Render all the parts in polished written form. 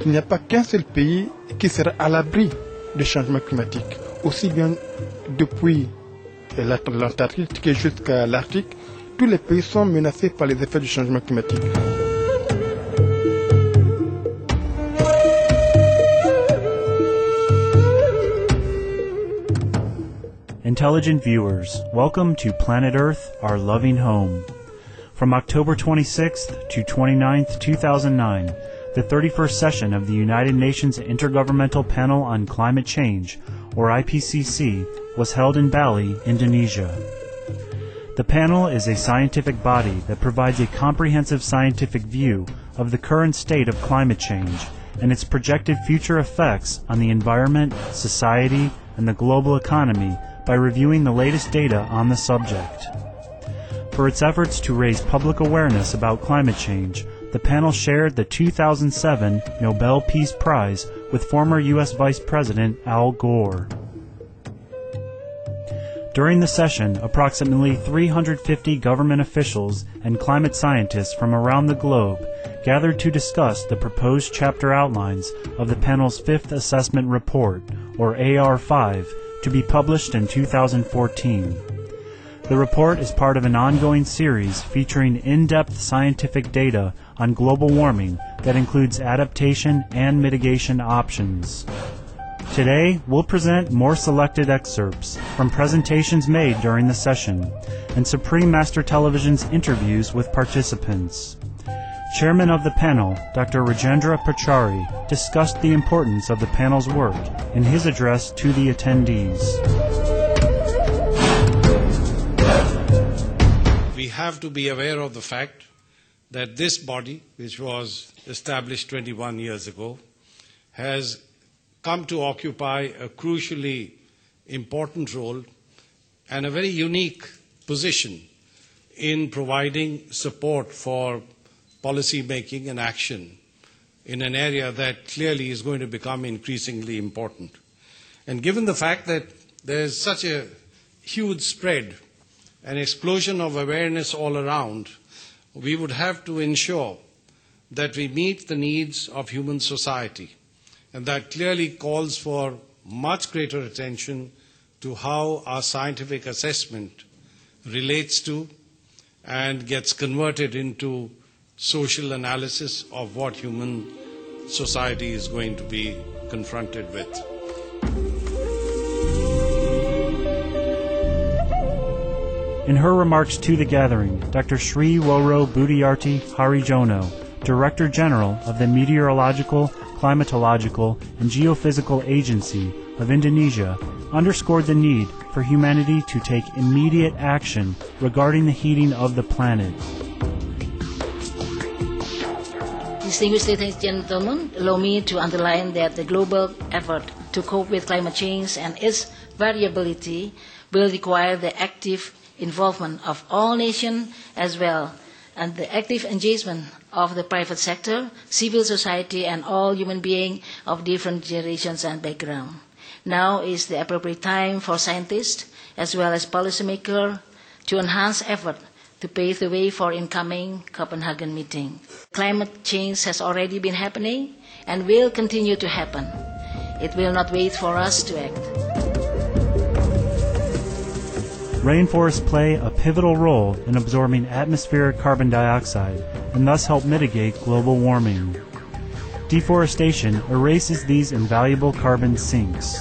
qu'il n'y a pas qu'un seul pays qui sera à l'abri du changement climatique, aussi bien depuis l'Antarctique jusqu'à l'Arctique. Tous les pays sont menacés par les effets du changement climatique. Intelligent viewers, welcome to Planet Earth, our loving home. From October 26th to 29th, 2009, the 31st session of the United Nations Intergovernmental Panel on Climate Change, or IPCC, was held in Bali, Indonesia. The panel is a scientific body that provides a comprehensive scientific view of the current state of climate change and its projected future effects on the environment, society, and the global economy by reviewing the latest data on the subject. For its efforts to raise public awareness about climate change, the panel shared the 2007 Nobel Peace Prize with former U.S. Vice President Al Gore. During the session, approximately 350 government officials and climate scientists from around the globe gathered to discuss the proposed chapter outlines of the panel's fifth assessment report, or AR5, to be published in 2014. The report is part of an ongoing series featuring in-depth scientific data on global warming that includes adaptation and mitigation options. Today, we'll present more selected excerpts from presentations made during the session and Supreme Master Television's interviews with participants. Chairman of the panel, Dr. Rajendra Pachauri, discussed the importance of the panel's work in his address to the attendees. We have to be aware of the fact that this body, which was established 21 years ago, has come to occupy a crucially important role and a very unique position in providing support for policy making and action in an area that clearly is going to become increasingly important. And given the fact that there's such a huge spread, an explosion of awareness all around, we would have to ensure that we meet the needs of human society. And that clearly calls for much greater attention to how our scientific assessment relates to and gets converted into social analysis of what human society is going to be confronted with. In her remarks to the gathering, Dr. Sri Woro Budiyarti Harijono, Director General of the Meteorological, Climatological, and Geophysical Agency of Indonesia, underscored the need for humanity to take immediate action regarding the heating of the planet. Distinguished ladies and gentlemen, allow me to underline that the global effort to cope with climate change and its variability will require the active involvement of all nations as well, and the active engagement of the private sector, civil society, and all human beings of different generations and backgrounds. Now is the appropriate time for scientists as well as policymakers to enhance effort to pave the way for incoming Copenhagen meeting. Climate change has already been happening and will continue to happen. It will not wait for us to act. Rainforests play a pivotal role in absorbing atmospheric carbon dioxide and thus help mitigate global warming. Deforestation erases these invaluable carbon sinks.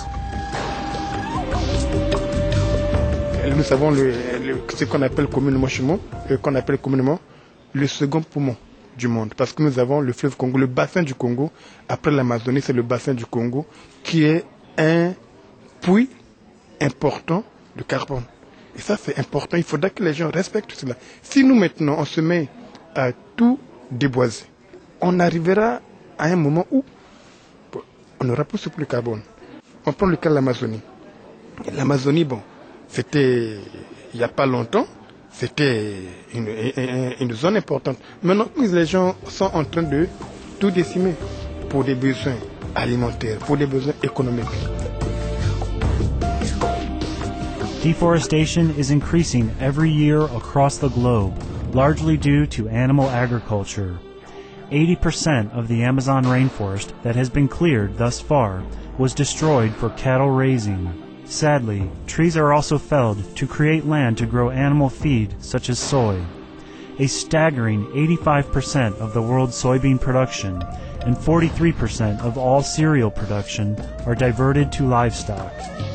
Nous avons ce qu'on appelle communément le second poumon du monde, parce que nous avons le fleuve Congo, le bassin du Congo. Après l'Amazonie, c'est le bassin du Congo qui est un puits important de carbone. Et ça, c'est important. Il faudra que les gens respectent cela. Si nous, maintenant, on se met à tout déboiser, on arrivera à un moment où on n'aura plus de carbone. On prend le cas de l'Amazonie. L'Amazonie, bon, c'était, il n'y a pas longtemps, c'était une zone importante. Maintenant, les gens sont en train de tout décimer pour des besoins alimentaires, pour des besoins économiques. Deforestation is increasing every year across the globe, largely due to animal agriculture. 80% of the Amazon rainforest that has been cleared thus far was destroyed for cattle raising. Sadly, trees are also felled to create land to grow animal feed such as soy. A staggering 85% of the world's soybean production and 43% of all cereal production are diverted to livestock.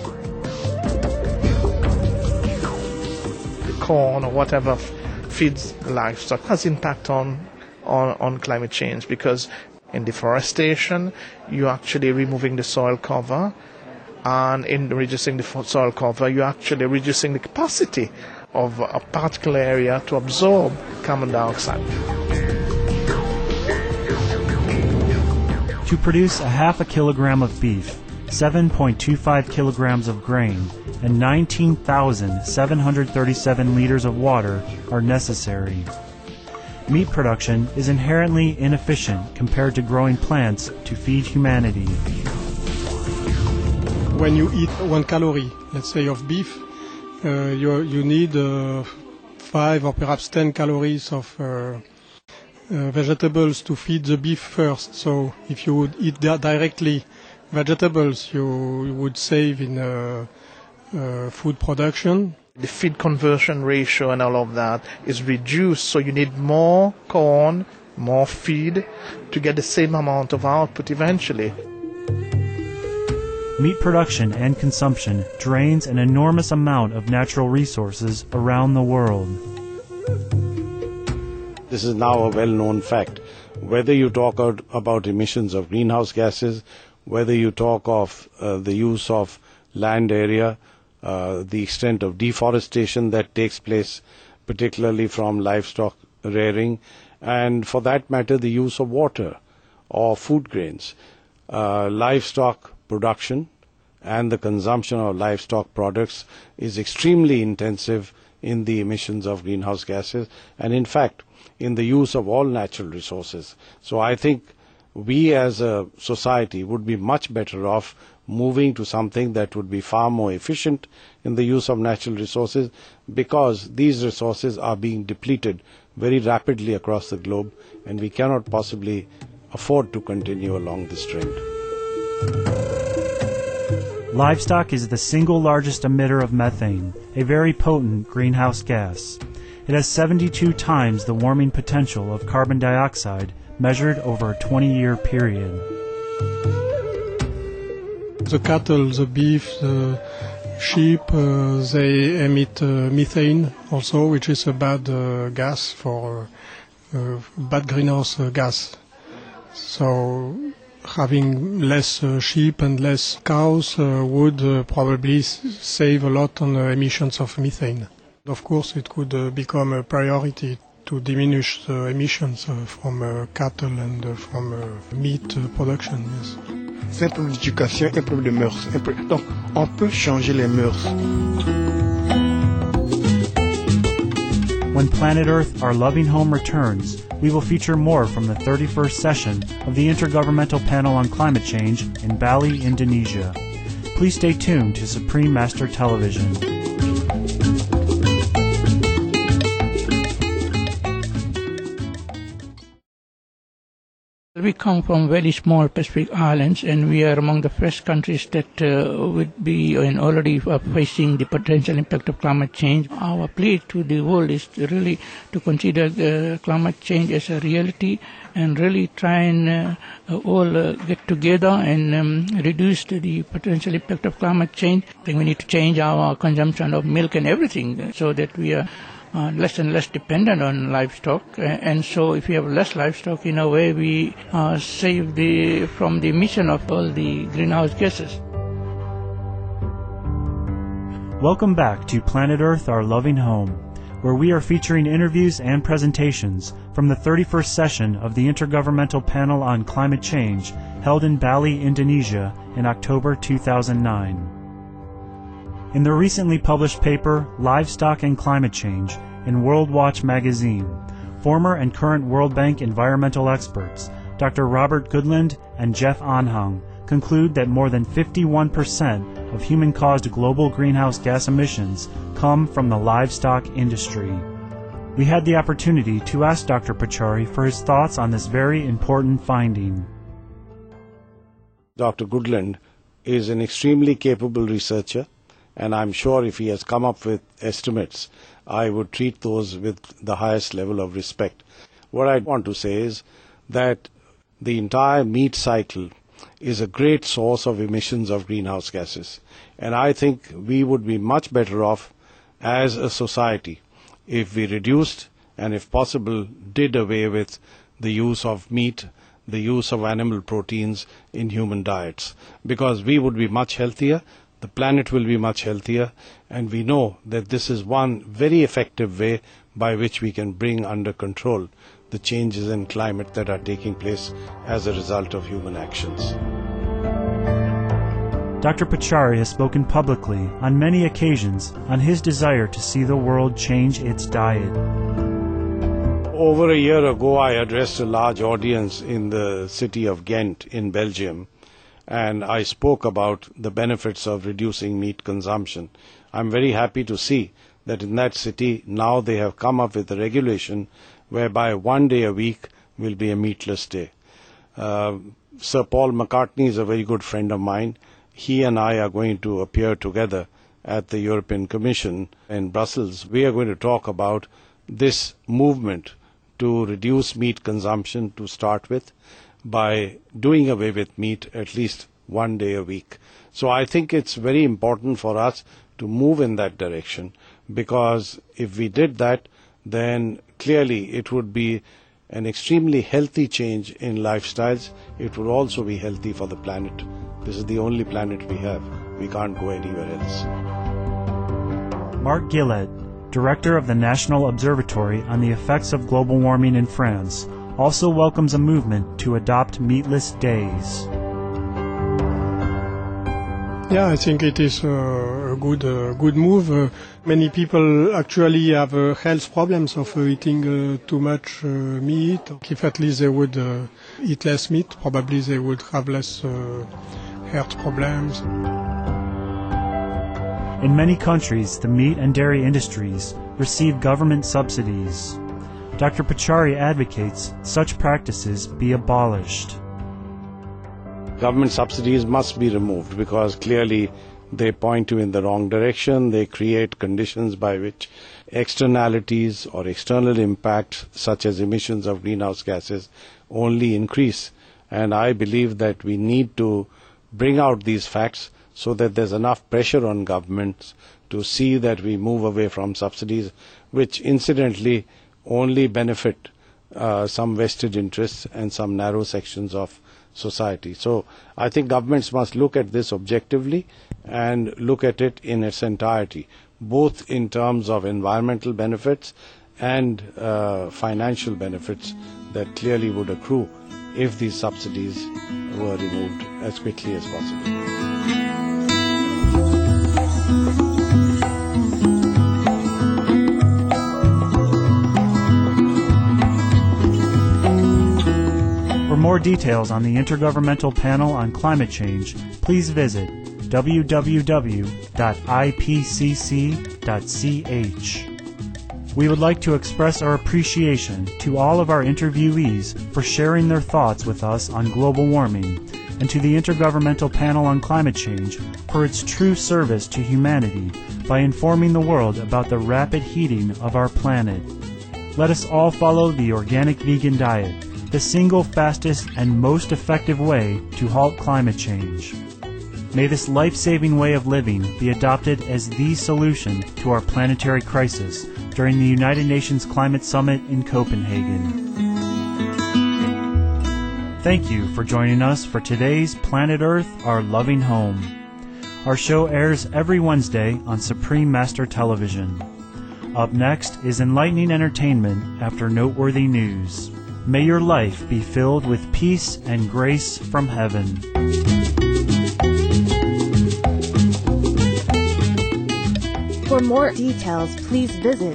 Corn or whatever feeds livestock has impact on climate change, because in deforestation you're actually removing the soil cover, and in reducing the soil cover you're actually reducing the capacity of a particular area to absorb carbon dioxide. To produce a half a kilogram of beef, 7.25 kilograms of grain, and 19,737 liters of water are necessary. Meat production is inherently inefficient compared to growing plants to feed humanity. When you eat 1 calorie, let's say, of beef, you need 5 or perhaps 10 calories of vegetables to feed the beef first. So if you would eat directly vegetables, you would save in food production. The feed conversion ratio and all of that is reduced, so you need more corn, more feed to get the same amount of output eventually. Meat production and consumption drains an enormous amount of natural resources around the world. This is now a well-known fact. Whether you talk about emissions of greenhouse gases, whether you talk of the use of land area, the extent of deforestation that takes place, particularly from livestock rearing, and for that matter the use of water or food grains. Livestock production and the consumption of livestock products is extremely intensive in the emissions of greenhouse gases, and in fact in the use of all natural resources. So I think we as a society would be much better off moving to something that would be far more efficient in the use of natural resources, because these resources are being depleted very rapidly across the globe, and we cannot possibly afford to continue along this trend. Livestock is the single largest emitter of methane, a very potent greenhouse gas. It has 72 times the warming potential of carbon dioxide measured over a 20-year period. The cattle, the beef, the sheep, they emit methane also, which is a bad gas for bad greenhouse gas. So having less sheep and less cows would probably save a lot on emissions of methane. Of course, it could become a priority to diminish the emissions from cattle and from meat production. Yes. C'est un problème d'éducation, un problème de mœurs. Donc, on peut changer les mœurs. When Planet Earth, Our Loving Home returns, we will feature more from the 31st session of the Intergovernmental Panel on Climate Change in Bali, Indonesia. Please stay tuned to Supreme Master Television. We come from very small Pacific islands, and we are among the first countries that would be and already facing the potential impact of climate change. Our plea to the world is really to consider climate change as a reality and really try and all get together and reduce the potential impact of climate change. I think we need to change our consumption of milk and everything so that we are less and less dependent on livestock, and so if we have less livestock, in a way we save from the emission of all the greenhouse gases. Welcome back to Planet Earth, Our Loving Home, where we are featuring interviews and presentations from the 31st session of the Intergovernmental Panel on Climate Change held in Bali, Indonesia in October 2009. In the recently published paper, Livestock and Climate Change, in World Watch magazine, former and current World Bank environmental experts, Dr. Robert Goodland and Jeff Anhang, conclude that more than 51% of human-caused global greenhouse gas emissions come from the livestock industry. we had the opportunity to ask Dr. Pachauri for his thoughts on this very important finding. Dr. Goodland is an extremely capable researcher, and I'm sure if he has come up with estimates, I would treat those with the highest level of respect. What I want to say is that the entire meat cycle is a great source of emissions of greenhouse gases, and I think we would be much better off as a society if we reduced and, if possible, did away with the use of meat, the use of animal proteins in human diets, because we would be much healthier, the planet will be much healthier, and we know that this is one very effective way by which we can bring under control the changes in climate that are taking place as a result of human actions. Dr. Pachauri has spoken publicly on many occasions on his desire to see the world change its diet. Over a year ago, I addressed a large audience in the city of Ghent in Belgium, and I spoke about the benefits of reducing meat consumption. I'm very happy to see that in that city now they have come up with a regulation whereby 1 day a week will be a meatless day. Sir Paul McCartney is a very good friend of mine. He and I are going to appear together at the European Commission in Brussels. We are going to talk about this movement to reduce meat consumption to start with by doing away with meat at least 1 day a week. So I think it's very important for us to move in that direction, because if we did that, then clearly it would be an extremely healthy change in lifestyles. It would also be healthy for the planet. This is the only planet we have. We can't go anywhere else. Marc Guillet, Director of the National Observatory on the Effects of Global Warming in France, also welcomes a movement to adopt meatless days. Yeah, I think it is a good move. Many people actually have health problems of eating too much meat. If at least they would eat less meat, probably they would have less health problems. In many countries, the meat and dairy industries receive government subsidies. Dr. Pachauri advocates such practices be abolished. Government subsidies must be removed because clearly they point you in the wrong direction. They create conditions by which externalities or external impacts such as emissions of greenhouse gases only increase. And I believe that we need to bring out these facts so that there's enough pressure on governments to see that we move away from subsidies, which incidentally only benefit some vested interests and some narrow sections of society. So I think governments must look at this objectively and look at it in its entirety, both in terms of environmental benefits and financial benefits that clearly would accrue if these subsidies were removed as quickly as possible. For more details on the Intergovernmental Panel on Climate Change, please visit www.ipcc.ch. We would like to express our appreciation to all of our interviewees for sharing their thoughts with us on global warming, and to the Intergovernmental Panel on Climate Change for its true service to humanity by informing the world about the rapid heating of our planet. Let us all follow the organic vegan diet, the single fastest and most effective way to halt climate change. May this life-saving way of living be adopted as the solution to our planetary crisis during the United Nations Climate Summit in Copenhagen. Thank you for joining us for today's Planet Earth, Our Loving Home. Our show airs every Wednesday on Supreme Master Television. Up next is enlightening entertainment after noteworthy news. May your life be filled with peace and grace from heaven. For more details, please visit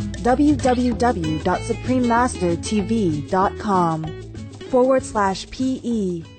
www.suprememastertv.com/PE.